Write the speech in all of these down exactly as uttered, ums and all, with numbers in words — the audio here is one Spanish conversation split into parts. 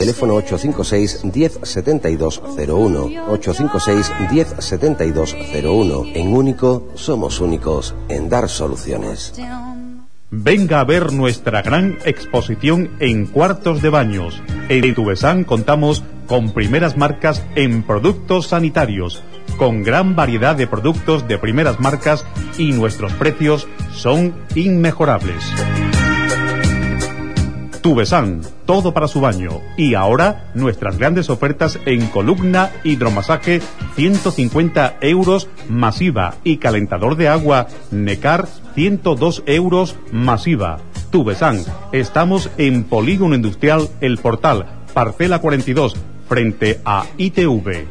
Teléfono ocho cinco seis, diez, setenta y dos cero uno. ocho cinco seis, diez, setenta y dos cero uno. En Único, somos únicos en dar soluciones. Venga a ver nuestra gran exposición en cuartos de baños. En Tubesán contamos con primeras marcas en productos sanitarios, con gran variedad de productos de primeras marcas, y nuestros precios son inmejorables. Tubesán, todo para su baño. Y ahora nuestras grandes ofertas en columna, hidromasaje, ciento cincuenta euros masiva, y calentador de agua Necar, ciento dos euros masiva. Tubesán, estamos en Polígono Industrial El Portal, parcela cuarenta y dos, frente a I T V.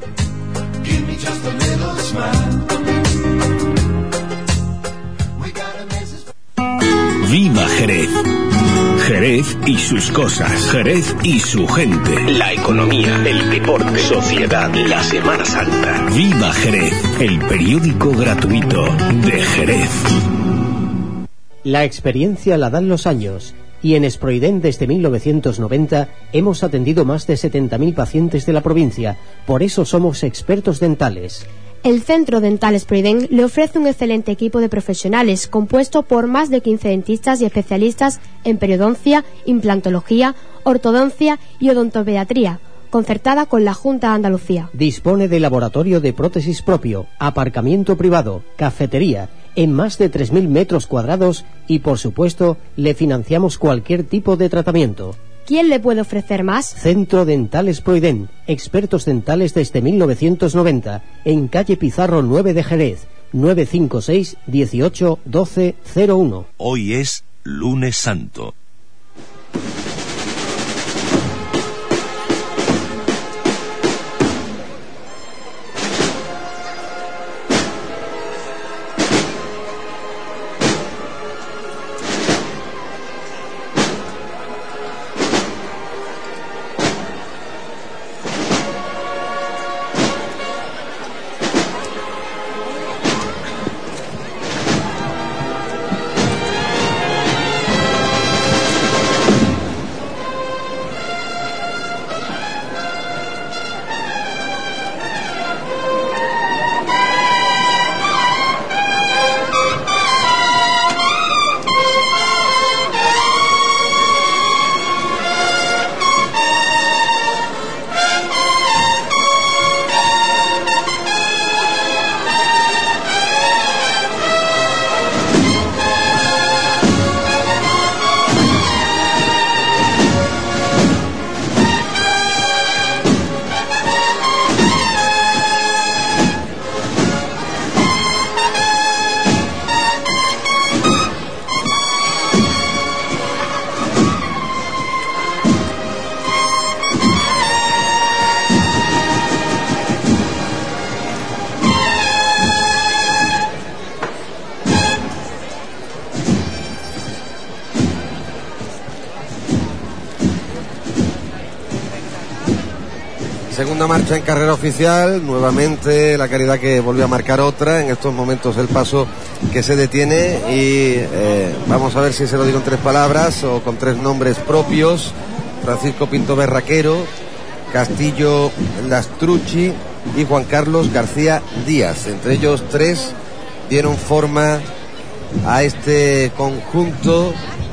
¡Viva Jerez! Jerez y sus cosas, Jerez y su gente, la economía, el deporte, sociedad, la Semana Santa. ¡Viva Jerez! El periódico gratuito de Jerez. La experiencia la dan los años, y en Esproiden desde mil novecientos noventa hemos atendido más de setenta mil pacientes de la provincia. Por eso somos expertos dentales. El Centro Dental Esproiden le ofrece un excelente equipo de profesionales compuesto por más de quince dentistas y especialistas en periodoncia, implantología, ortodoncia y odontopediatría, concertada con la Junta de Andalucía. Dispone de laboratorio de prótesis propio, aparcamiento privado, cafetería, en más de tres mil metros cuadrados, y por supuesto le financiamos cualquier tipo de tratamiento. ¿Quién le puede ofrecer más? Centro Dental Esproiden, expertos dentales desde mil novecientos noventa, en calle Pizarro nueve de Jerez, nueve cinco seis, dieciocho, doce, cero uno. Hoy es Lunes Santo. Segunda marcha en carrera oficial, nuevamente la Caridad que volvió a marcar otra, en estos momentos el paso que se detiene y eh, vamos a ver si se lo digo en tres palabras o con tres nombres propios: Francisco Pinto Berraquero, Castillo Lastrucci y Juan Carlos García Díaz. Entre ellos tres dieron forma a este conjunto,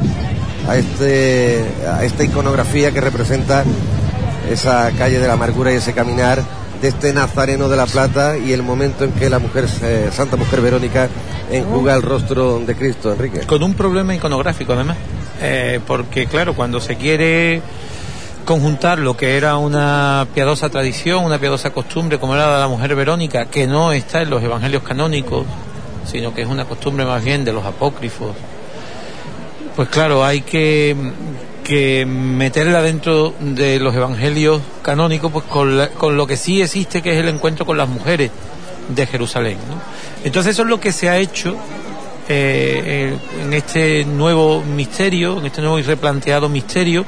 a, este, a esta iconografía que representa esa calle de la amargura y ese caminar de este Nazareno de la Plata y el momento en que la mujer eh, Santa Mujer Verónica enjuga el rostro de Cristo, Enrique. Con un problema iconográfico además, eh, porque claro, cuando se quiere conjuntar lo que era una piadosa tradición, una piadosa costumbre como era la mujer Verónica, que no está en los evangelios canónicos, sino que es una costumbre más bien de los apócrifos, pues claro, hay que que meterla dentro de los evangelios canónicos, pues con, la, con lo que sí existe, que es el encuentro con las mujeres de Jerusalén, ¿no? Entonces eso es lo que se ha hecho eh, en este nuevo misterio, en este nuevo y replanteado misterio,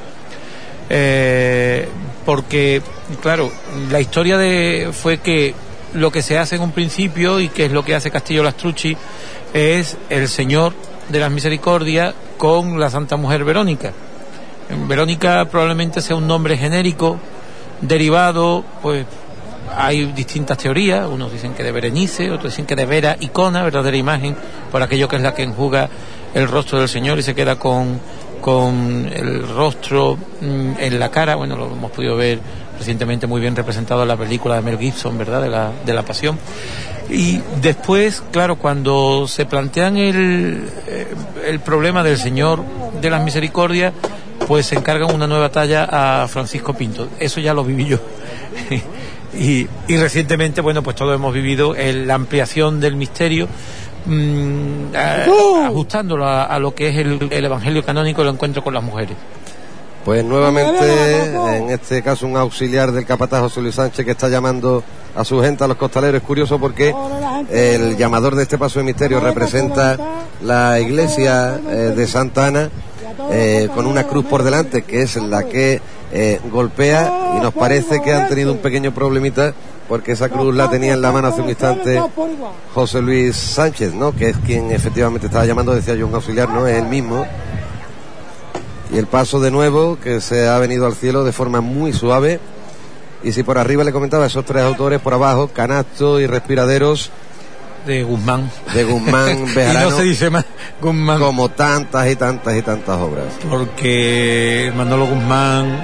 eh, porque claro, la historia de fue que lo que se hace en un principio, y que es lo que hace Castillo Lastrucci, es el Señor de las Misericordias con la Santa Mujer Verónica. Verónica probablemente sea un nombre genérico, derivado, pues hay distintas teorías, unos dicen que de Berenice, otros dicen que de Vera Icona, verdadera imagen, por aquello que es la que enjuga el rostro del Señor y se queda con, con el rostro mmm, en la cara. Bueno, lo hemos podido ver recientemente muy bien representado en la película de Mel Gibson, ¿verdad?, de la, de la Pasión. Y después, claro, cuando se plantean el, el problema del Señor de las Misericordias, pues se encargan una nueva talla a Francisco Pinto. Eso ya lo viví yo. y, y recientemente, bueno, pues todos hemos vivido el, la ampliación del misterio, mmm, a, ajustándolo a, a lo que es el, el Evangelio canónico, el encuentro con las mujeres. Pues nuevamente, en este caso, un auxiliar del capataz José Luis Sánchez, que está llamando a su gente, a los costaleros. Es curioso porque el llamador de este paso de misterio representa la iglesia eh, de Santa Ana, eh, con una cruz por delante, que es la que eh, golpea, y nos parece que han tenido un pequeño problemita, porque esa cruz la tenía en la mano hace un instante José Luis Sánchez, ¿no?, que es quien efectivamente estaba llamando. Decía yo, un auxiliar, no es el mismo. Y el paso de nuevo, que se ha venido al cielo de forma muy suave. Y si por arriba le comentaba esos tres autores, por abajo, Canasto y Respiraderos de Guzmán. De Guzmán Bejarano. Y no se dice más Guzmán. Como tantas y tantas y tantas obras. Porque Manolo Guzmán,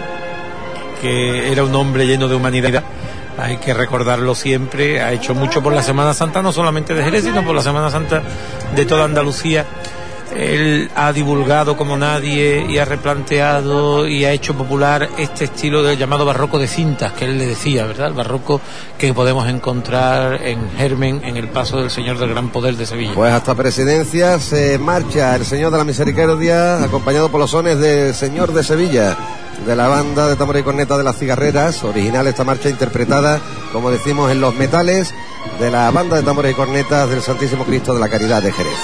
que era un hombre lleno de humanidad, hay que recordarlo siempre, ha hecho mucho por la Semana Santa, no solamente de Jerez, sino por la Semana Santa de toda Andalucía. Él ha divulgado como nadie y ha replanteado y ha hecho popular este estilo del llamado barroco de cintas, que él le decía, ¿verdad? El barroco que podemos encontrar en germen en el paso del Señor del Gran Poder de Sevilla. Pues hasta Presidencia se marcha el Señor de la Misericordia, acompañado por los sones del Señor de Sevilla, de la banda de tambores y corneta de las Cigarreras. Original esta marcha, interpretada, como decimos, en los metales de la banda de tambores y cornetas del Santísimo Cristo de la Caridad de Jerez.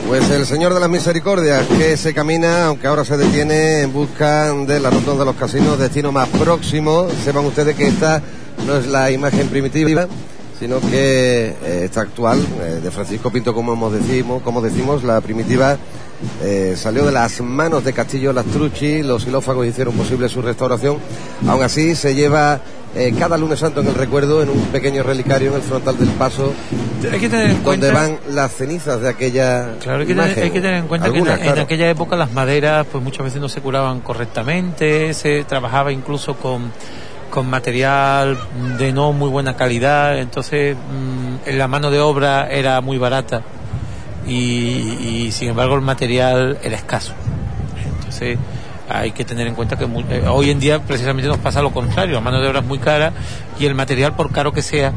Pues el Señor de las Misericordias, que se camina, aunque ahora se detiene en busca de la rotonda de los casinos, destino más próximo. Sepan ustedes que esta no es la imagen primitiva, sino que eh, esta actual, eh, de Francisco Pinto, como hemos decimos, como decimos, la primitiva eh, salió de las manos de Castillo Lastrucci. Los xilófagos hicieron posible su restauración. Aún así se lleva eh, cada lunes santo en el recuerdo, en un pequeño relicario en el frontal del paso, hay que tener en donde cuenta, van las cenizas de aquella claro, hay que, imagen. tener, hay que tener en cuenta Algunas, que en, claro. en aquella época las maderas pues muchas veces no se curaban correctamente, se trabajaba incluso con con material de no muy buena calidad, entonces mmm, la mano de obra era muy barata y, y sin embargo el material era escaso. Entonces hay que tener en cuenta que muy, eh, hoy en día precisamente nos pasa lo contrario, la mano de obra es muy cara y el material, por caro que sea,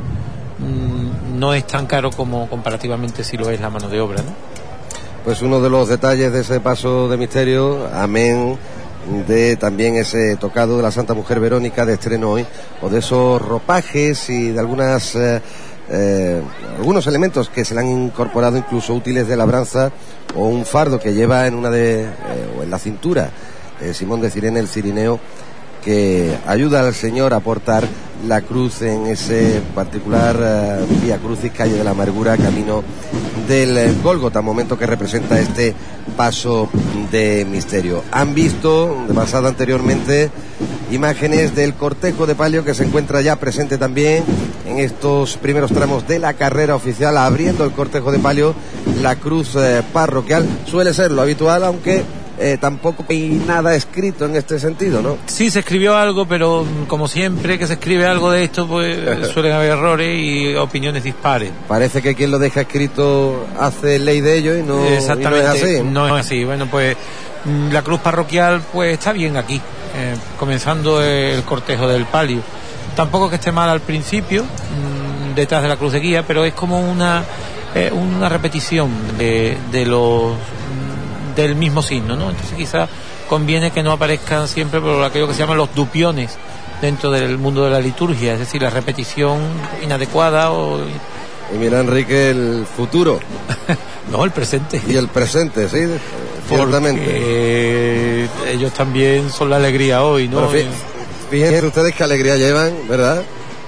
mmm, no es tan caro como comparativamente si lo es la mano de obra, ¿no? Pues uno de los detalles de ese paso de misterio, amén de también ese tocado de la Santa Mujer Verónica de estreno hoy, o de esos ropajes y de algunas eh, eh, algunos elementos que se le han incorporado, incluso útiles de labranza, o un fardo que lleva en una de eh, o en la cintura eh, Simón de Cirene, el cirineo, que ayuda al Señor a portar la cruz en ese particular uh, Vía Crucis, calle de la Amargura, camino del eh, Gólgota, momento que representa este paso de misterio. Han visto, de pasada anteriormente, imágenes del cortejo de palio que se encuentra ya presente también en estos primeros tramos de la carrera oficial, abriendo el cortejo de palio la cruz eh, parroquial. Suele ser lo habitual, aunque Eh, tampoco hay nada escrito en este sentido, ¿no? Sí, se escribió algo, pero como siempre que se escribe algo de esto, pues suelen haber errores y opiniones dispares. Parece que quien lo deja escrito hace ley de ello y no, Exactamente, y no es así. No es así. Bueno, pues la cruz parroquial pues está bien aquí, eh, comenzando el cortejo del palio. Tampoco que esté mal al principio, mmm, detrás de la cruz de guía, pero es como una eh, una repetición de, de los del mismo signo, ¿no? Entonces quizás conviene que no aparezcan siempre por aquello que se llaman los dupiones dentro del mundo de la liturgia, es decir, la repetición inadecuada o... Y mira, Enrique, el futuro. No, el presente. Y el presente, sí, ciertamente. Porque ellos también son la alegría hoy, ¿no? Bueno, fíjense ustedes qué alegría llevan, ¿verdad?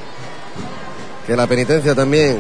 Que la penitencia también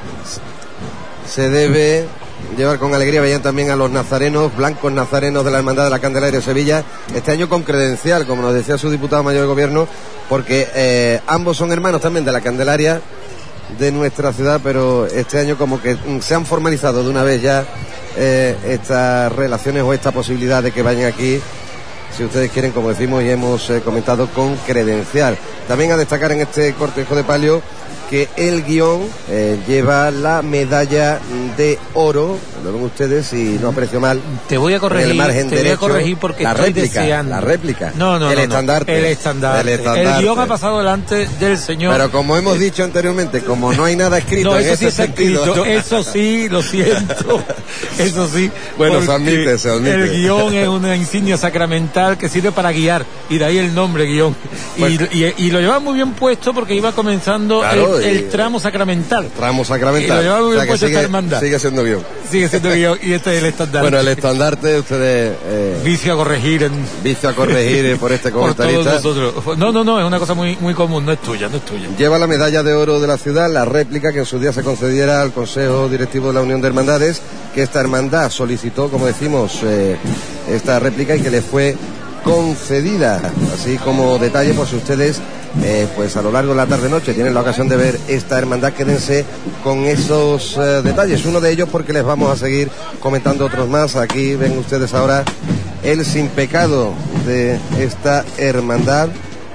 se debe llevar con alegría. Veían también a los nazarenos, blancos nazarenos de la Hermandad de la Candelaria de Sevilla, este año con credencial, como nos decía su diputado mayor de gobierno, porque eh, ambos son hermanos también de la Candelaria de nuestra ciudad, pero este año como que se han formalizado de una vez ya eh, estas relaciones o esta posibilidad de que vayan aquí, si ustedes quieren, como decimos y hemos eh, comentado, con credencial. También a destacar en este cortejo de palio que el guión eh, lleva la medalla de oro, lo ven ustedes, si no aprecio mal. Te voy a corregir, el margen te derecho, voy a corregir porque la estoy réplica, deseando. La réplica. No, no, el no, estandarte. No. El estandarte. El estandarte. El guión ha pasado delante del señor. Pero como hemos dicho anteriormente, como no hay nada escrito no, en eso ese sí está sentido. Escrito, eso sí, lo siento. Eso sí. Bueno, se admite, se admite. El guión es una insignia sacramental que sirve para guiar, y de ahí el nombre guión. Bueno. Y, y, y lo lleva muy bien puesto porque iba comenzando claro, el, el tramo sacramental. Tramo sacramental. Y lo lleva muy bien o sea, que puesto sigue, esta hermandad. sigue siendo guión. Sigue siendo guión, y este es el estandarte. Bueno, el estandarte, ustedes... Eh, vicio a corregir. En... Vicio a corregir eh, por este comentarista. Por todos nosotros. No, no, no, es una cosa muy, muy común, no es tuya, no es tuya. Lleva la medalla de oro de la ciudad, la réplica que en su día se concediera al Consejo Directivo de la Unión de Hermandades, que esta hermandad solicitó, como decimos, eh, esta réplica y que le fue concedida. Así como detalle, pues ustedes eh, pues a lo largo de la tarde-noche tienen la ocasión de ver esta hermandad, quédense con esos eh, detalles. Uno de ellos porque les vamos a seguir comentando otros más. Aquí ven ustedes ahora el sin pecado de esta hermandad,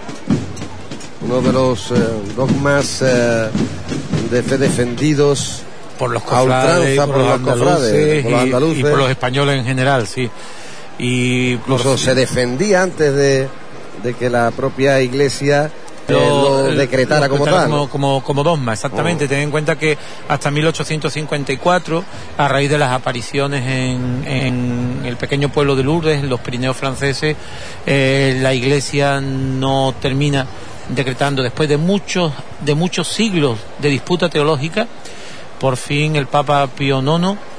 uno de los eh, dogmas eh, de fe defendidos por los cofrades, por, por, por los andaluces, por los andaluces y, y por los españoles en general, sí. Y incluso por... se defendía antes de, de que la propia Iglesia lo, eh, lo decretara lo como tal, como, como, como dogma, exactamente. Oh. Ten en cuenta que hasta mil ochocientos cincuenta y cuatro, a raíz de las apariciones en, en el pequeño pueblo de Lourdes, en los Pirineos franceses, eh, la Iglesia no termina decretando, después de muchos de muchos siglos de disputa teológica, por fin el Papa Pío noveno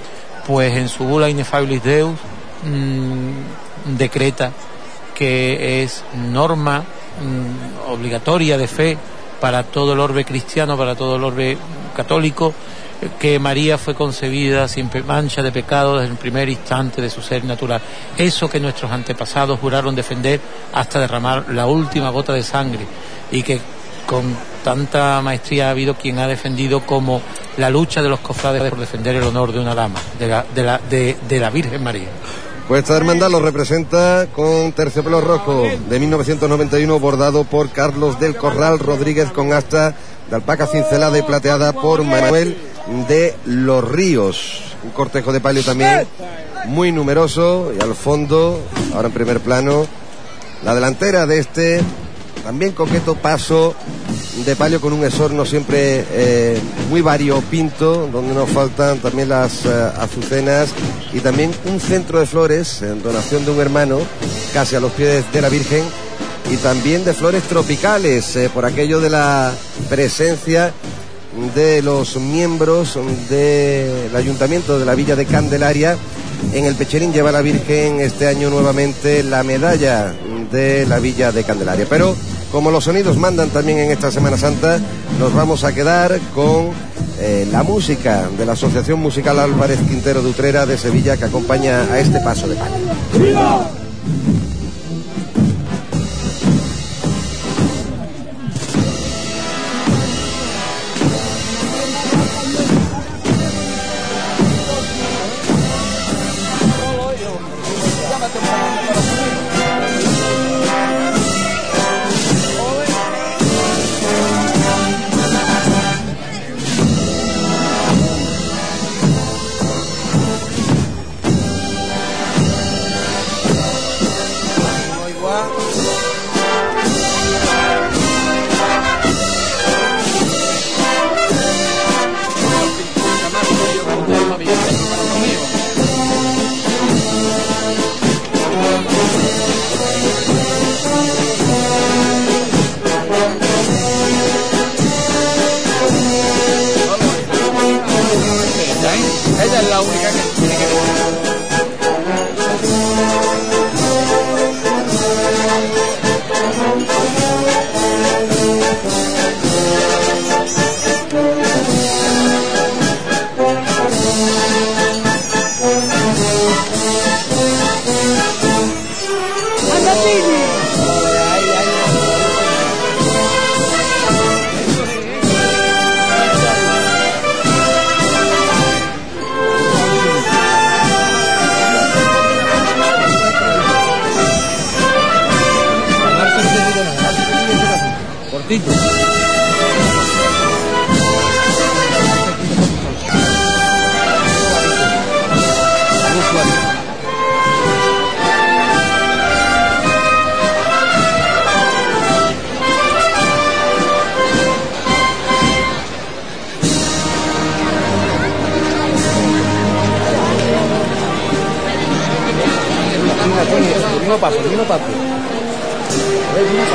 pues en su bula Ineffabilis Deus mmm, decreta que es norma mmm, obligatoria de fe para todo el orbe cristiano, para todo el orbe católico, que María fue concebida sin mancha de pecado desde el primer instante de su ser natural. Eso que nuestros antepasados juraron defender hasta derramar la última gota de sangre, y que con tanta maestría ha habido quien ha defendido como la lucha de los cofrades por defender el honor de una dama, de la, de la, de, de la Virgen María. Pues esta hermandad lo representa con terciopelo rojo de mil novecientos noventa y uno, bordado por Carlos del Corral Rodríguez, con asta de alpaca cincelada y plateada por Manuel de los Ríos. Un cortejo de palio también muy numeroso, y al fondo, ahora en primer plano, la delantera de este también coqueto paso de palio con un esorno siempre eh, muy variopinto, donde nos faltan también las eh, azucenas, y también un centro de flores en donación de un hermano casi a los pies de la Virgen, y también de flores tropicales eh, por aquello de la presencia de los miembros del Ayuntamiento de la Villa de Candelaria. En el pecherín lleva la Virgen este año nuevamente la medalla de la Villa de Candelaria. Pero como los sonidos mandan también en esta Semana Santa, nos vamos a quedar con eh, la música de la Asociación Musical Álvarez Quintero de Utrera de Sevilla, que acompaña a este paso de palio. ¡Viva! Ella es la única que tiene que ver. mismo paso, el mismo paso. El mismo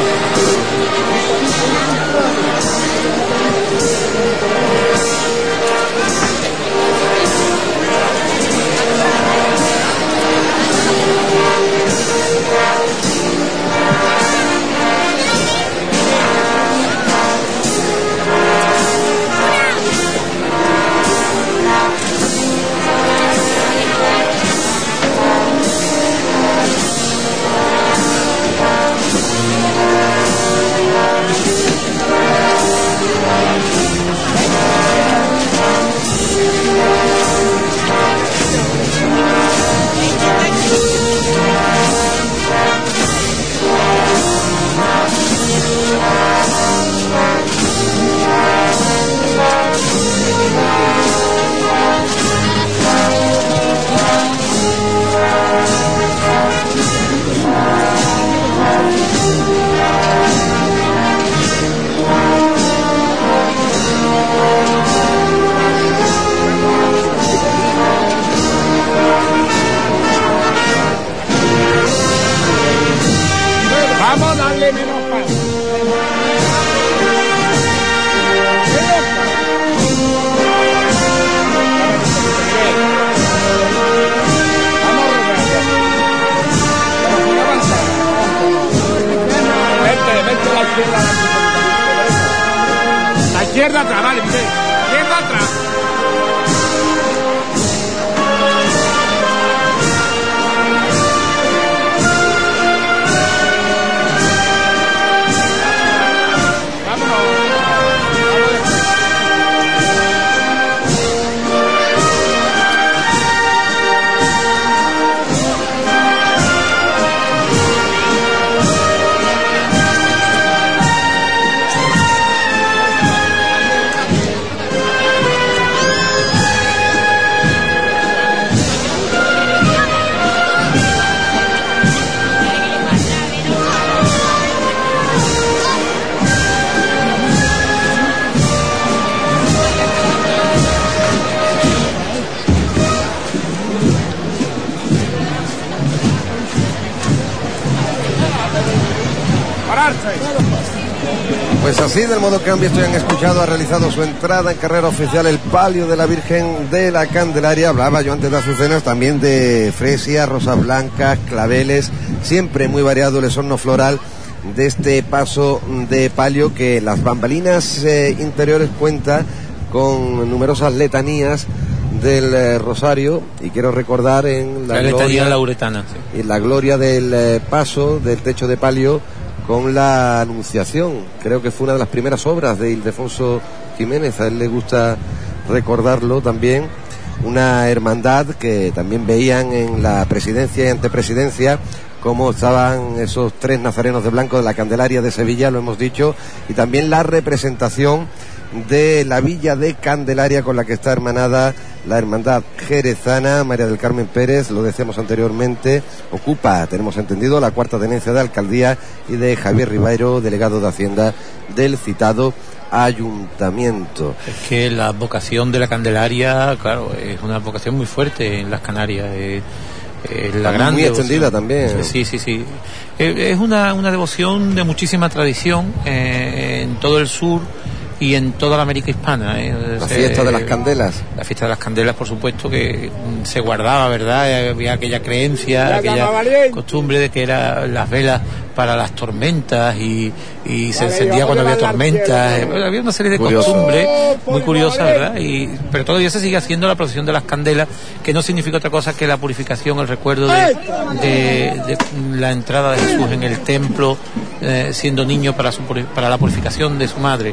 Izquierda atrás, vale, izquierda atrás. Pues así, del modo cambio, esto ya han escuchado, ha realizado su entrada en carrera oficial el palio de la Virgen de la Candelaria. Hablaba yo antes de azucenas, también de fresia, rosas blancas, claveles, siempre muy variado el esorno floral de este paso de palio, que las bambalinas eh, interiores cuenta con numerosas letanías del eh, rosario, y quiero recordar en la, la gloria, letanía lauretana, sí. En la gloria del eh, paso del techo de palio con la Anunciación. Creo que fue una de las primeras obras de Ildefonso Jiménez, a él le gusta recordarlo también. Una hermandad que también veían en la presidencia y antepresidencia cómo estaban esos tres nazarenos de blanco de la Candelaria de Sevilla, lo hemos dicho, y también la representación de la Villa de Candelaria, con la que está hermanada la hermandad jerezana. María del Carmen Pérez, lo decíamos anteriormente, ocupa, tenemos entendido, la cuarta tenencia de alcaldía, y de Javier Ribeiro, delegado de Hacienda del citado ayuntamiento. Es que la vocación de la Candelaria, claro, es una vocación muy fuerte en las Canarias, es, es la gran muy devoción. Extendida también. Sí, sí, sí. Es una, una devoción de muchísima tradición eh, en todo el sur y en toda la América hispana. ¿eh? La fiesta eh, de las candelas. La fiesta de las candelas, por supuesto, que se guardaba, ¿verdad? Había aquella creencia, aquella costumbre de que eran las velas para las tormentas, y, y se encendía cuando había tormentas. Eh, había una serie de Curioso. costumbres muy curiosas, ¿verdad? Y, pero todavía se sigue haciendo la procesión de las candelas, que no significa otra cosa que la purificación, el recuerdo de, de, de la entrada de Jesús en el templo, eh, siendo niño, para, su, para la purificación de su madre.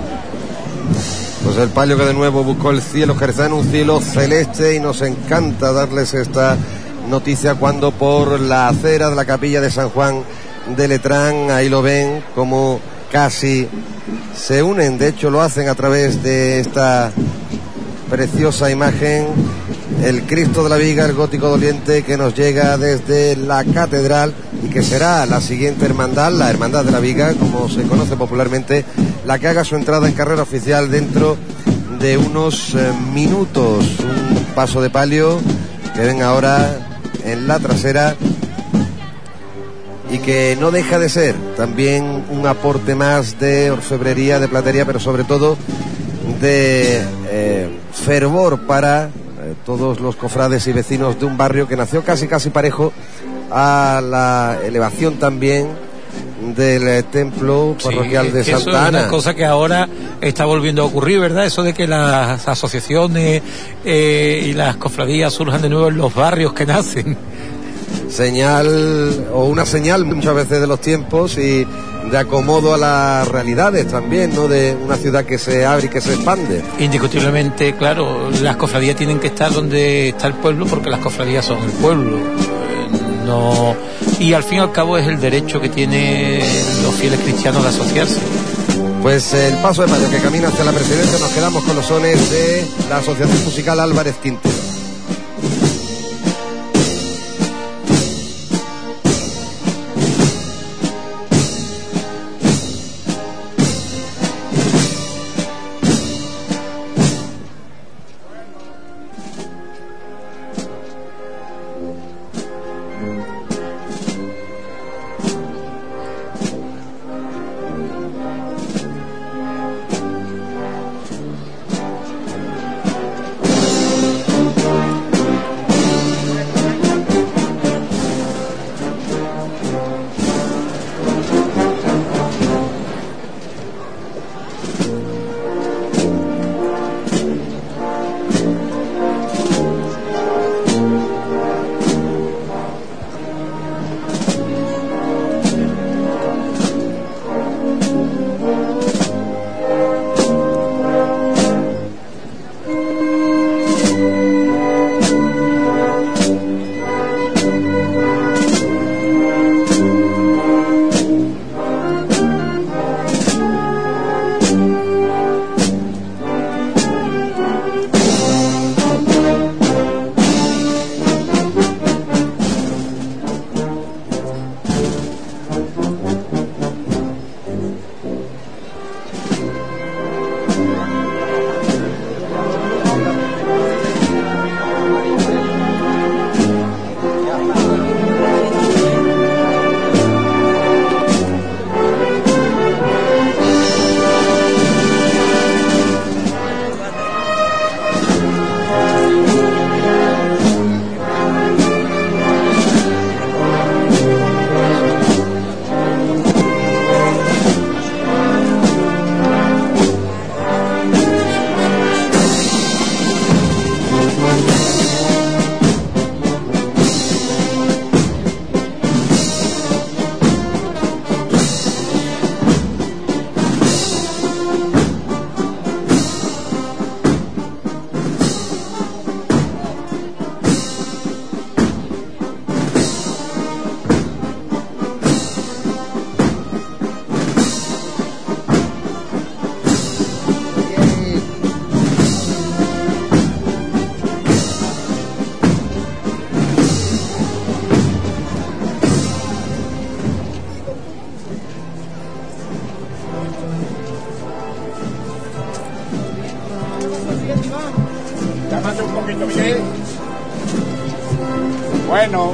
Pues el palio que de nuevo buscó el cielo jerezano, un cielo celeste, y nos encanta darles esta noticia cuando por la acera de la capilla de San Juan de Letrán, ahí lo ven como casi se unen, de hecho lo hacen a través de esta preciosa imagen, el Cristo de la Viga, el gótico doliente, que nos llega desde la catedral, y que será la siguiente hermandad, la Hermandad de la Viga, como se conoce popularmente, la que haga su entrada en carrera oficial dentro de unos eh, minutos. Un paso de palio que ven ahora en la trasera, y que no deja de ser también un aporte más de orfebrería, de platería, pero sobre todo de eh, fervor para eh, todos los cofrades y vecinos de un barrio que nació casi casi parejo a la elevación también del eh, templo parroquial, sí, de Santa Ana. Eso es una cosa que ahora está volviendo a ocurrir, ¿verdad? Eso de que las asociaciones eh, y las cofradías surjan de nuevo en los barrios que nacen. Señal, o una señal muchas veces de los tiempos, y de acomodo a las realidades también, ¿no? De una ciudad que se abre y que se expande. Indiscutiblemente, claro, las cofradías tienen que estar donde está el pueblo, porque las cofradías son el pueblo. No, y al fin y al cabo es el derecho que tienen los fieles cristianos de asociarse. Pues el paso de palio que camina hacia la presidencia, nos quedamos con los sones de la Asociación Musical Álvarez Quintero. Espérate un poquito, Miguel. Bueno.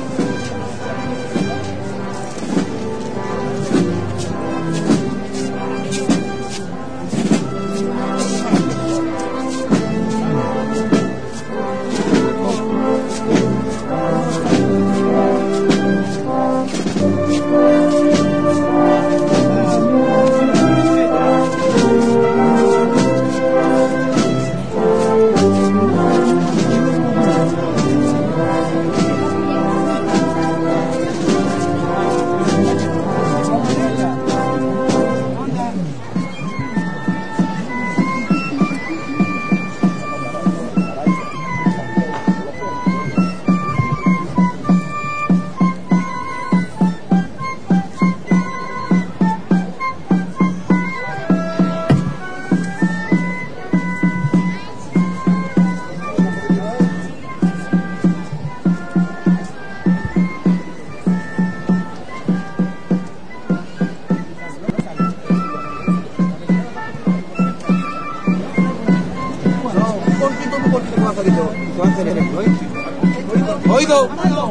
Oído.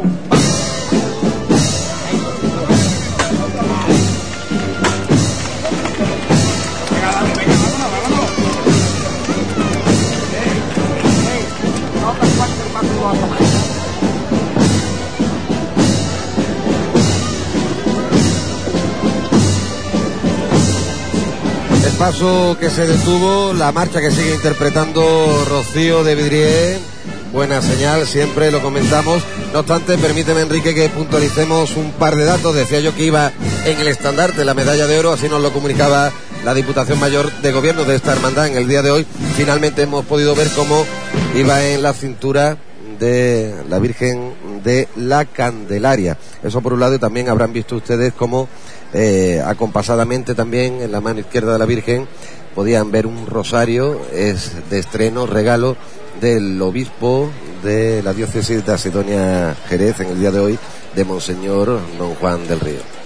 El paso que se detuvo, la marcha que sigue interpretando Rocío de Vidrié, buena señal, siempre lo comentamos. No obstante, permíteme, Enrique, que puntualicemos un par de datos. Decía yo que iba en el estandarte la medalla de oro, así nos lo comunicaba la Diputación Mayor de Gobierno de esta hermandad en el día de hoy. Finalmente hemos podido ver cómo iba en la cintura de la Virgen de la Candelaria. Eso por un lado, y también habrán visto ustedes cómo eh, acompasadamente también en la mano izquierda de la Virgen podían ver un rosario, es de estreno, regalo del obispo de la diócesis de Asidonia Jerez en el día de hoy, de Monseñor Don Juan del Río.